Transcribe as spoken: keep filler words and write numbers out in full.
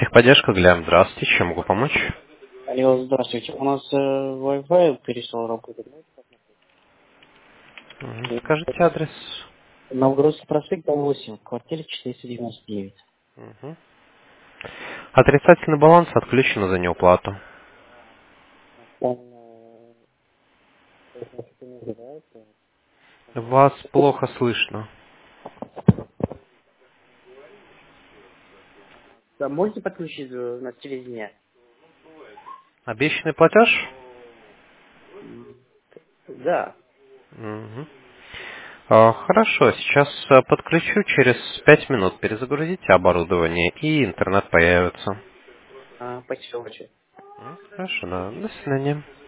Техподдержка Глям. Здравствуйте, чем могу помочь? Алло, здравствуйте. У нас э, Wi-Fi перестал работать. Мгм. Скажите адрес. Новгородский проспект, дом восемь, в квартире четыреста девяносто девять. Мгм. Отрицательный баланс отключен за неуплату. Там, э, это что не называется? Вас плохо слышно. Да, можете подключить э, на телевидение? Обещанный платеж? М, Да. Мгм. А, Хорошо, сейчас а, подключу, через пять минут перезагрузите оборудование и интернет появится. А, спасибо очень. М, Хорошо, да. До свидания.